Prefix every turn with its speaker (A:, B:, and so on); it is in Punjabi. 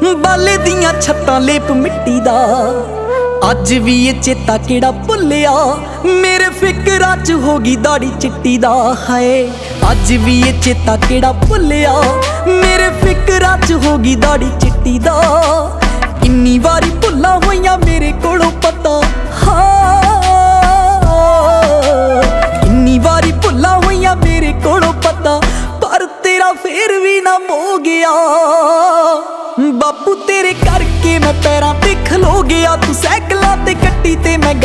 A: ਬਾਲੇ ਦੀਆਂ ਛੱਤਾਂ ਲੇਪ ਮਿੱਟੀ ਦਾ। ਅੱਜ ਵੀ ਇਹ ਚੇਤਾ ਕਿਹੜਾ ਭੁੱਲਿਆ, ਮੇਰੇ ਫਿਕਰਾਂ 'ਚ ਹੋ ਗਈ ਦਾੜੀ ਚਿੱਟੀ ਦਾ। ਹਾਏ ਅੱਜ ਵੀ ਇਹ ਚੇਤਾ ਕਿਹੜਾ ਭੁੱਲਿਆ, ਮੇਰੇ ਫਿਕਰਾਂ 'ਚ ਹੋ ਗਈ ਦਾੜੀ ਚਿੱਟੀ ਦਾ। ਕਿੰਨੀ ਵਾਰੀ ਭੁੱਲਾਂ ਹੋਈਆਂ ਮੇਰੇ ਕੋਲੋਂ ਪਤਾ, ਕਿੰਨੀ ਵਾਰੀ ਭੁੱਲਾਂ ਹੋਈਆਂ ਮੇਰੇ ਕੋਲੋਂ ਪਤਾ, ਪਰ ਤੇਰਾ ਫੇਰ ਵੀ ਨਾ ਮੋ ਗਿਆ। ਬਾਪੂ ਤੇਰੇ ਕਰਕੇ ਮੈਂ ਪੈਰਾਂ ਤੇ ਖਲੋ ਗਿਆ, ਤੂੰ ਸਾਈਕਲਾਂ ਤੇ ਕੱਟੀ ਤੇ ਮੈਂ